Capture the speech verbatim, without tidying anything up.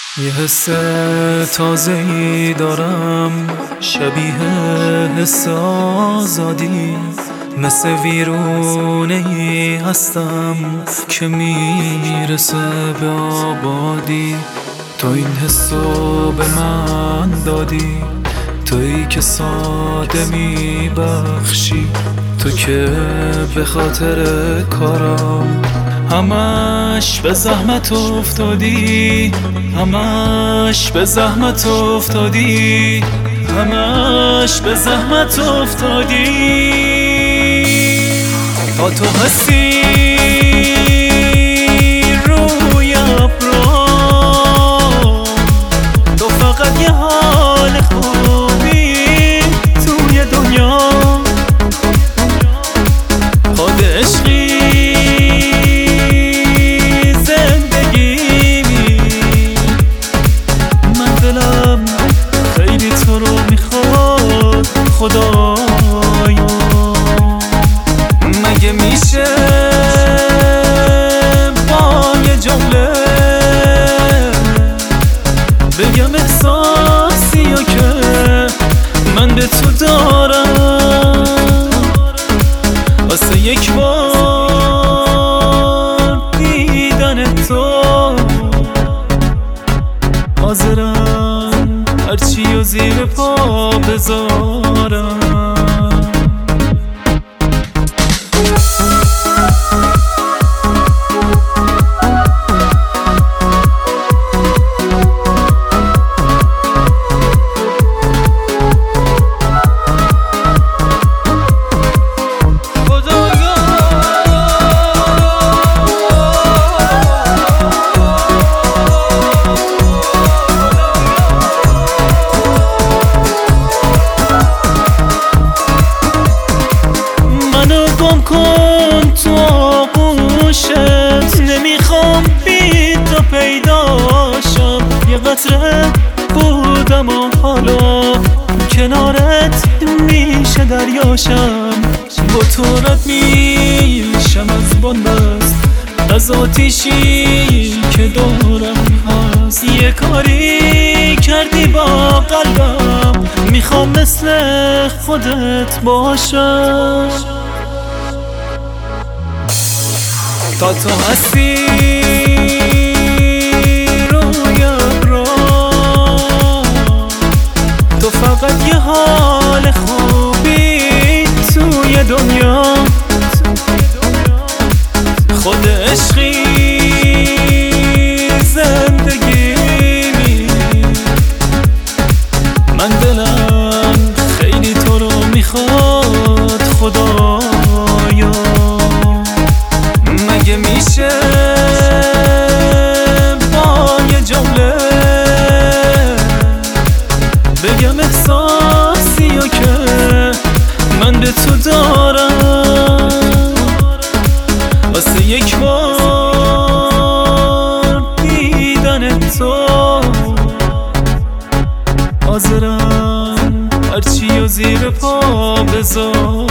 یه حس تازه‌ای دارم، شبیه حس آزادی، مثل ویرونه‌ای هستم که میرسه به آبادی. تو این حسو به من دادی، تویی که ساده میبخشی، تو که به خاطر کارم همش به زحمت افتادی، همش به زحمت افتادی، همش به زحمت افتادی. تا تو هستی روی ابرام، تو فقط یه حال خوبی توی دنیا. خود عشقی زندگیمی، من دلم خیلی تو رو میخواد خدایا. مگه میشه با یه جمله بگم احساسی و که من به تو دارم؟ واسه یک بار دیدن تو حاضرم هرچی و زیر پا بذارم. گم کن تو آغوشت، نمیخوام بی تو پیداشم. یه قطره بودم و حالا کنارت میشه دریاشم. با تو رد میشم از بنبست، از آتیشی که دورم هست. یه کاری کردی با قلبم، میخوام مثل خودت باشم. تا تو هستی روی ابرام، تو فقط یه حال خوبی توی دنیا. خود عشقی زندگیمی، من دلم خیلی تو رو میخواد خدایا. مگه میشه با یه جمله بگم احساسی و که من به تو دارم؟ واسه یک بار دیدن تو حاضرم هرچی و زیر پا بذارم.